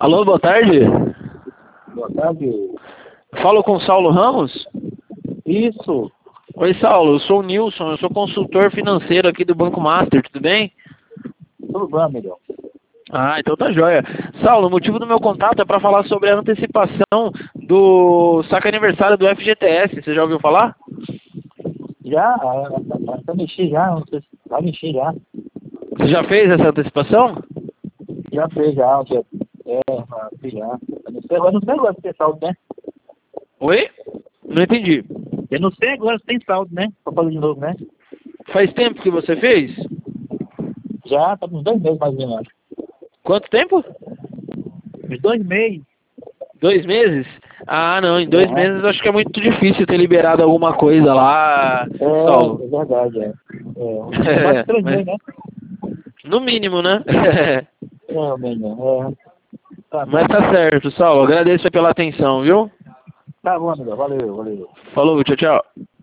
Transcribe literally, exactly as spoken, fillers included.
Alô, boa tarde. Boa tarde. Falo com o Saulo Ramos? Isso. Oi, Saulo, eu sou o Nilson, eu sou consultor financeiro aqui do Banco Master, tudo bem? Tudo bem, melhor. Ah, então tá joia. Saulo, o motivo do meu contato é para falar sobre a antecipação do saque aniversário do F G T S, você já ouviu falar? Já, já mexi já, não sei se vai mexer já. Você já fez essa antecipação? Já fez já, já. É, fiz já. Eu não sei, eu não sei agora se tem saldo, né? Oi? Não entendi. Eu não sei agora se tem saldo, né? Pra fazer de novo, né? Faz tempo que você fez? Já, tá uns dois meses mais ou menos, acho. Quanto tempo? Uns dois meses. Dois meses? Ah, não, em dois É. meses acho que é muito difícil ter liberado alguma coisa lá, Saulo. É, é verdade, é. É, quase três mas, meses, né? no mínimo, né? É, menino, é. Tá Mas bom. tá certo, Saulo. Agradeço pela atenção, viu? Tá bom, amigo. Valeu, valeu. Falou, tchau, tchau.